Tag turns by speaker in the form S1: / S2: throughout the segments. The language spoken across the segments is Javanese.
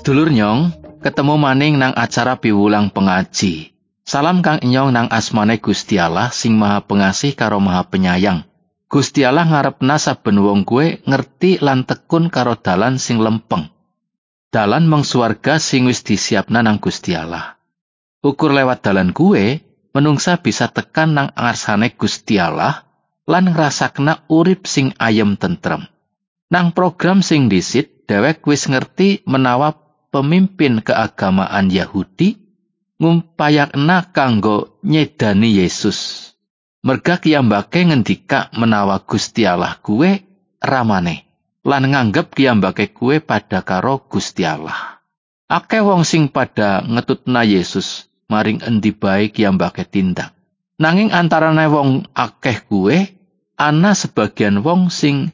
S1: Sedulur nyong, ketemu maning nang acara piwulang pengaji. Salam kang inyong nang asmane Gusti Allah sing Maha Pengasih karo Maha Penyayang. Gusti Allah ngarepna saben wong kuwe ngerti lan tekun karo dalan sing lempeng. Dalan meng swarga sing wis disiapna nang Gusti Allah. Ukur lewat dalan kuwe, menungsa bisa tekan nang ngarsane Gusti Allah lan ngrasakna urip sing ayem tentrem. Nang program sing dhisit, dhewek wis ngerti menawa pemimpin keagamaan Yahudi ngumpayakna kanggo nyedani Yesus. Merga kiyambake ngendika menawa Gusti Allah kuwe ramane lan nganggep kiyambake kuwe pada karo Gusti Allah. Akeh wong sing pada ngetutna Yesus maring endi bae kiyambake tindak. Nanging antarane wong akeh kuwe ana sebagian wong sing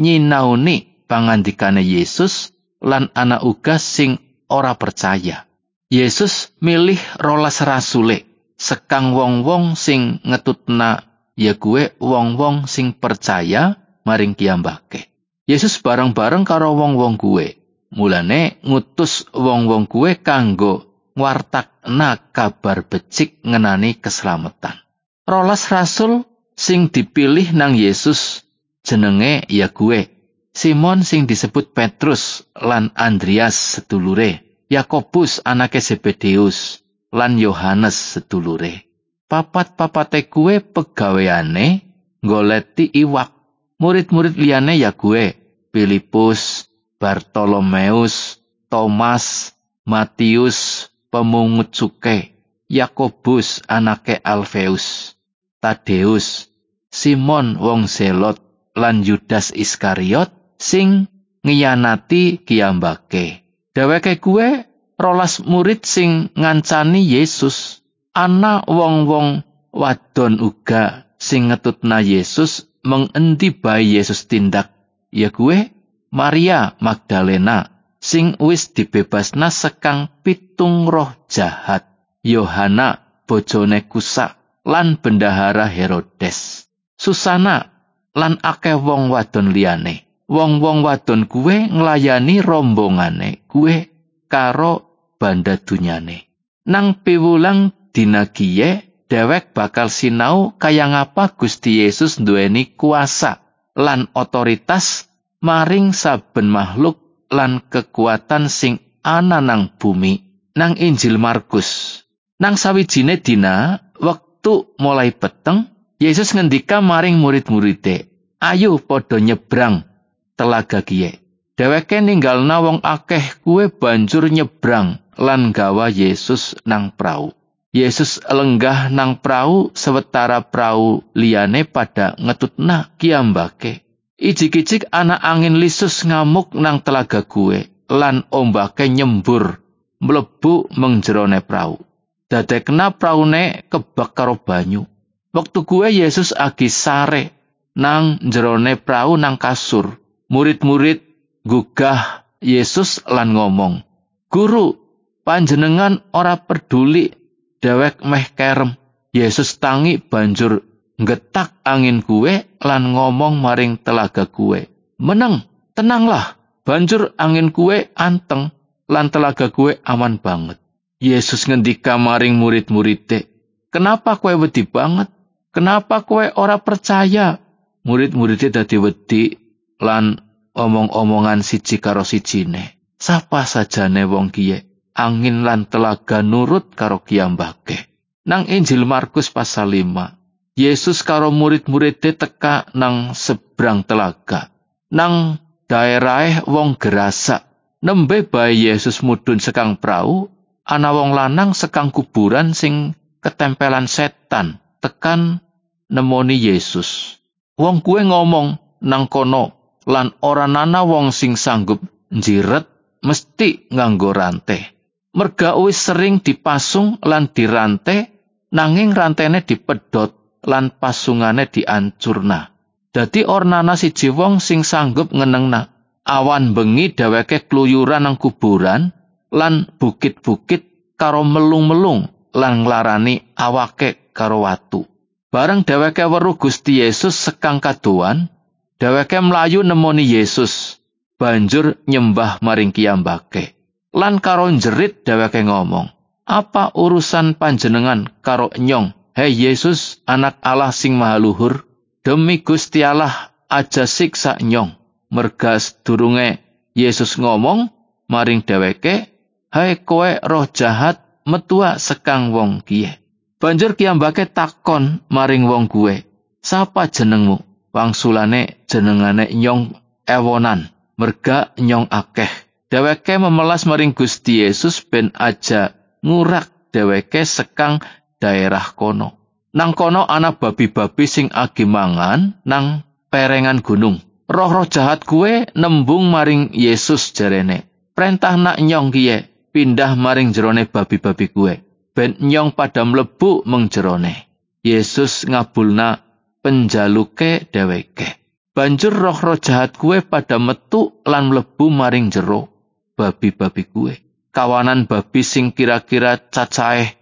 S1: nyinauni pangandikane Yesus lan ana uga sing ora percaya. Yesus milih 12 rasule sekang wong-wong sing ngetutna ya kuwe wong-wong sing percaya maring kiyambake. Yesus bareng-bareng karo wong-wong kuwe. Mulane ngutus wong-wong kuwe kanggo ngwartakna kabar becik ngenani keselamatan. 12 rasul sing dipilih nang Yesus jenenge ya kuwe Simon sing disebut Petrus lan Andreas sedulure, Yakobus anake Zebedeus lan Yohanes sedulure. Papat-papate kuwe pegaweane goleti iwak. Murid-murid liyane ya kuwe Filipus, Bartolomeus, Thomas, Matius, pemungut cuke, Yakobus anake Alfeus, Tadeus, Simon wong Zelot lan Yudas Iskariot sing ngiyanati kiyambake. Dheweke kuwe 12 murid sing ngancani Yesus. Ana wong-wong wadon uga sing ngetutna Yesus meng endi bae Yesus tindak. Ya kuwe Maria Magdalena sing wis dibebasna sekang 7 roh jahat, Yohana bojone Kusa lan bendahara Herodes, Susana lan akeh wong wadon liyane. Wong-wong wadon kuwe nglayani rombongane kuwe karo banda dunyane. Nang piwulang dina kiye, dhewek bakal sinau kaya ngapa Gusti Yesus nduweni kuasa lan otoritas maring saben makhluk lan kekuatan sing ana nang bumi. Nang Injil Markus, nang sawijine dina wektu mulai peteng, Yesus ngendika maring murid-muride, "Ayo padha nyebrang telaga kiye." Dheweke ninggalna wong akeh kuwe banjur nyebrang lan gawa Yesus nang prau. Yesus lenggah nang prau sewetara prau liyane pada ngetutna kiyambake. Ijik-ijik ana angin lisus ngamuk nang telaga kuwe lan ombake nyembur mlebu mengjerone prau. Dadekna praune kebak karo banyu. Wektu kuwe Yesus agi sare nang jerone prau nang kasur. Murid-murid gugah Yesus lan ngomong, "Guru, panjenengan ora peduli dhewek meh kerem." Yesus tangi banjur nggetak angin kuwe lan ngomong maring telaga kuwe, "Meneng, tenanglah." Banjur angin kuwe anteng lan telaga kuwe aman banget. Yesus ngendika maring murid-muride, "Kenapa kowe wedi banget? Kenapa kowe ora percaya?" Murid-muridé dadi wedi lan omong-omongan siji karo sijine. Sapa sajane wong kiye? Angin lan telaga nurut karo kiyambake. Nang Injil Markus pasal 5, Yesus karo murid-muridé teka nang sebrang telaga. Nang daerahe wong Gerasa, nembe bae Yesus mudhun sekang prau, ana wong lanang sekang kuburan sing ketempelan setan tekan nemoni Yesus. Wong kuwe ngomong nang kono lan ora nana wong sing sanggup njiret mesti nganggo rante. Merga wis sering dipasung lan dirante, nanging rantene dipedhot lan pasungane diancurna. Dadi ornana siji wong sing sanggup ngenengna. Awan bengi dheweke kluyuran nang kuburan lan bukit-bukit karo melung-melung lan nglarani awake karo watu. Bareng dheweke weruh Gusti Yesus sekang kadoan, dheweke mlayu nemoni Yesus, banjur nyembah maring kiyambake. Lan karo jerit dheweke ngomong, "Apa urusan panjenengan karo enyong, hei Yesus, anak Allah sing maha luhur? Demi Gusti Allah aja siksa enyong." Merga sedurunge Yesus ngomong maring dheweke, "Hei kowe roh jahat, metua sekang wong kiye." Banjur kiyambake takon maring wong kuwe, "Sapa jenengmu?" Wangsulane, "Jenengane enyong ewonan, merga enyong akeh." Dheweke memelas maring Gusti Yesus ben aja ngurak dheweke sekang daerah kono. Nang kono ana babi-babi sing agi mangan nang perengan gunung. Roh-roh jahat kuwe nembung maring Yesus jarene, "Perintah nak nyong kiye pindah maring jerone babi-babi kuwe, ben nyong pada mlebu meng jerone." Yesus ngabulna penjaluke dheweke. Banjur roh-roh jahat kuwe pada metu lan mlebu maring jero babi-babi kuwe. Kawanan babi sing kira-kira cacahe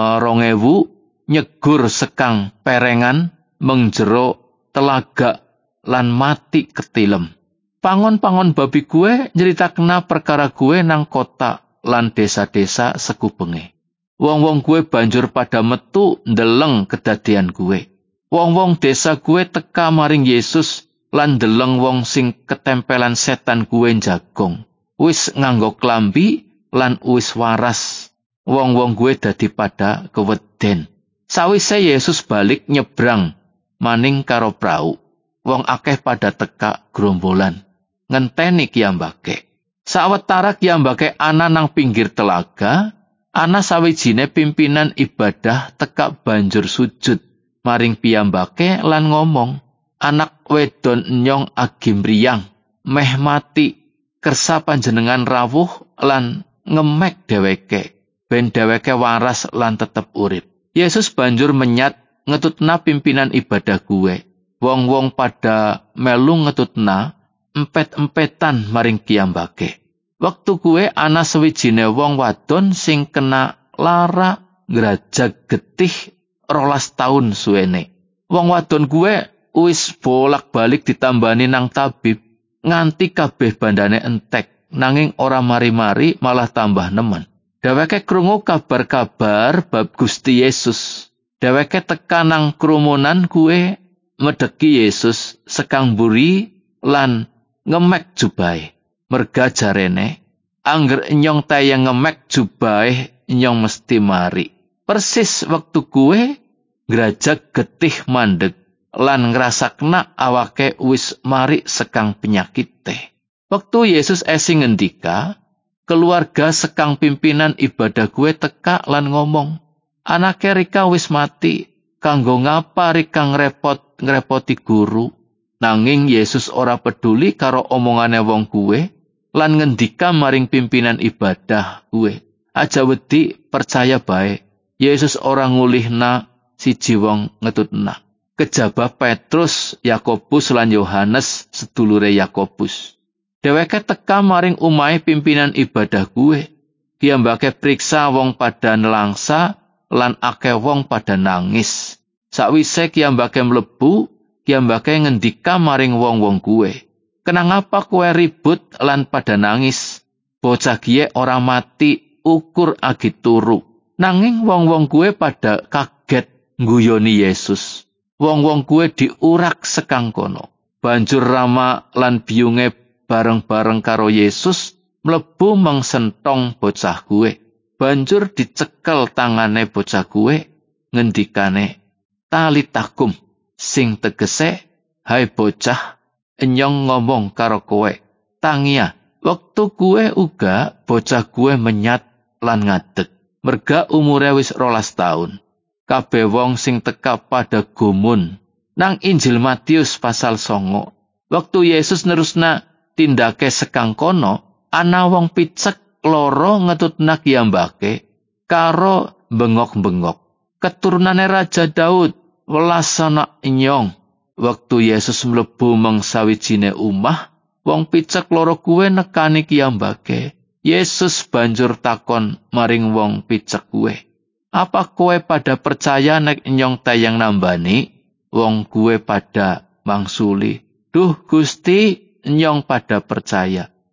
S1: 2000 nyegur sekang perengan meng jero telaga lan mati ketilem. Pangon-pangon babi kuwe nyeritakna perkara kuwe nang kota lan desa-desa sekubenge. Wong-wong kuwe banjur pada metu ndeleng kedadian kuwe. Wong-wong desa kuwe teka maring Yesus lan ndeleng wong sing ketempelan setan kuwe jagong. Wis nganggo klambi lan wis waras. Wong-wong kuwe dadi pada keweden. Sawise Yesus balik nyebrang maning karo prau, wong akeh pada teka grombolan ngenteni kiyambake. Sawetara kiyambake ana nang pinggir telaga, ana sawijine pimpinan ibadah teka banjur sujud maring piyambake lan ngomong, "Anak wedon enyong agi mriyang, meh mati. Kersa panjenengan rawuh lan ngemek dheweke, ben dheweke waras lan tetep urip." Yesus banjur menyat ngetutna pimpinan ibadah kuwe. Wong-wong pada melu ngetutna empet-empetan maring kiyambake. Wektu kuwe ana sawijine wong wadon sing kena lara ngrajag getih 12 taun suwene. Wong wadon kuwe wis bolak-balik ditambani nang tabib nganti kabeh bandane entek, nanging ora mari-mari malah tambah nemen. Dheweke krungu kabar-kabar bab Gusti Yesus. Dheweke teka nang kerumunan kuwe medeki Yesus sekang mburi lan ngemek jubahe. Merga jarene, angger enyong tayang ngemek jubahe, enyong mesti mari. Persis wektu kuwe ngrajag getih mandeg lan ngrasakna awake wis mari sekang penyakite. Wektu Yesus esing ngendika, keluarga sekang pimpinan ibadah kuwe teka lan ngomong, "Anake Rika wis mati, kanggo ngapa Rika ngrepoti guru?" Nanging Yesus ora peduli karo omongane wong kuwe lan ngendika maring pimpinan ibadah kuwe, "Aja wedi, percaya bae. Yesus ora ngulihna siji wong ngetutna." Kejaba Petrus, Yakobus lan Yohanes sedulure Yakobus. Dheweke teka maring umahe pimpinan ibadah kuwe. Kiyambake priksa wong pada nelangsa lan akeh wong pada nangis. Sakwise kiyambake mlebu, kiyambake ngendika maring wong-wong kuwe, "Kenapa kowe ribut lan pada nangis? Bocah kiye ora mati, ukur agi turu." Nanging wong-wong kuwe pada kaget ngguyoni Yesus. Wong-wong kuwe diurak sekang kono. Banjur Rama lan biyunge bareng-bareng karo Yesus mlebu mengsentong bocah kuwe. Banjur dicekel tangane bocah kuwe, ngendikane, "Talita kum," sing tegese, "Hai bocah, enyong ngomong karo kowe, tangia." Wektu kuwe uga bocah kuwe menyat lan ngadeg. Merga umure wis 12 taun. Kabeh wong sing teka pada gumun. Nang Injil Matius pasal 9, wektu Yesus nerusna tindake sekang kono, ana wong picek loro ngetutna kiyambake karo bengok-bengok, "Keturunane Raja Daud, welasana enyong." Wektu Yesus mlebu meng sawijine omah, wong picek loro kuwe nekani kiyambake. Yesus banjur takon maring wong picek kuwe, "Apa kowe pada percaya nek enyong tayang nambani?" Wong kuwe pada mangsuli, "Duh Gusti, enyong pada percaya."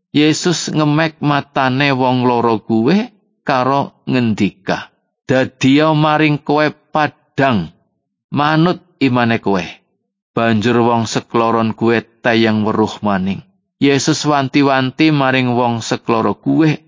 S1: Yesus ngemek matane wong loro kuwe karo ngendika, "Dadiya maring kowe padhang, manut imane kowe." Banjur wong sekloron kuwe tayang weruh maning. Yesus wanti-wanti maring wong sekloro kuwe,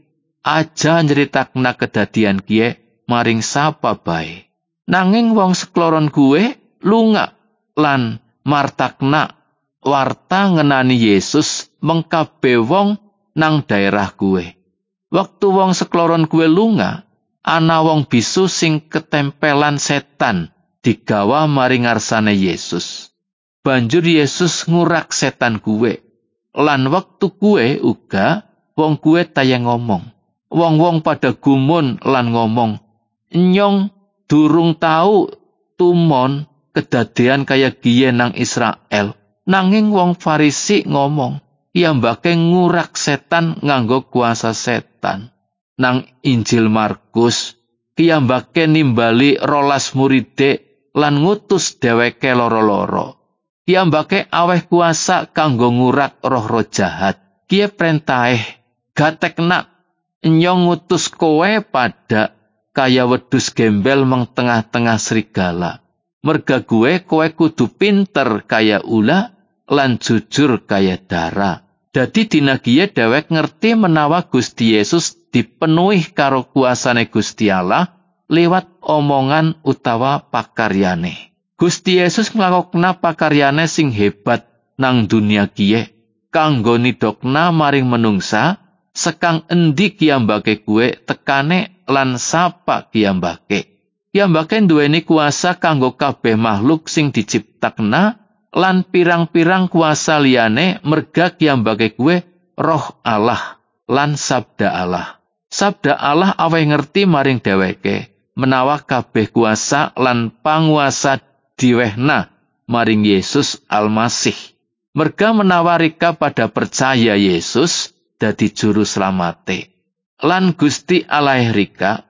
S1: aja nyeritakna kedadian kiye maring sapa bae. Nanging wong sekloron kuwe lunga lan martakna warta ngenani Yesus mengkabe wong nang daerah kuwe. Waktu wong sekloron kuwe lunga, ana wong bisu sing ketempelan setan digawa maring ngarsane Yesus. Banjur Yesus ngurak setan kuwe. Lan wektu kuwe uga wong kuwe tayang ngomong. Wong-wong pada gumun lan ngomong, "Nyong durung tau tumon kedadian kaya giye nang Israel." Nanging wong Farisi ngomong, "Piyambake ngurak setan nganggo kuasa setan." Nang Injil Markus, piyambake nimbali 12 muride lan ngutus dheweke loro-loro. Piyambake aweh kuasa kanggo ngurak roh-roh jahat. Kiye perintahe, "Gatekna, nyong ngutus kowe pada kaya wedhus gembel meng tengah-tengah serigala. Merga kowe kudu pinter kaya ula lan jujur kaya dara." Dadi dina kiye dhewek ngerti menawa Gusti Yesus dipenuhi karo kuasane Gusti Allah liwat omongan utawa pakaryane. Gusti Yesus nglakokna pakaryane sing hebat nang dunia kiye kanggo nidokna maring menungsa sekang endi kiyambake kuwe tekane lan sapa kiyambake. Kiyambake nduweni kuasa kanggo kabeh makhluk sing diciptakna lan pirang-pirang kuasa liyane merga kiyambake kuwe Roh Allah lan Sabda Allah. Sabda Allah aweh ngerti maring dheweke menawa kabeh kuasa lan panguasa diwehna maring Yesus Almasih. Merga menawa rika pada percaya Yesus dadi juru slamate. Lan Gusti Allah rika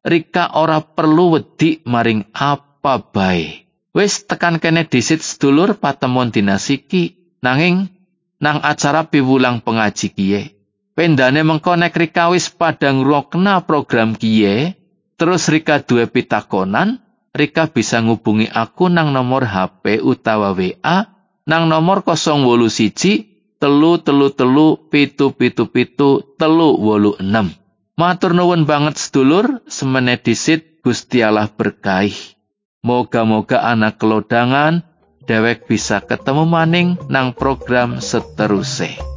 S1: ora perlu wedi maring apa bae. Wis tekan kene disit sedulur patemon dina siki, nanging nang acara piwulang pengaji kiye. Pendane mengko nek rika wis padha ngrungokna program kiye, terus rika duwe pitakonan, rika bisa ngubungi aku nang nomor HP utawa WA nang nomor 081 333 777 386. Matur nuwun banget sedulur, semene disit Gusti Allah berkahi. Moga-moga anak kelodangan, dhewek bisa ketemu maning nang program seterusé.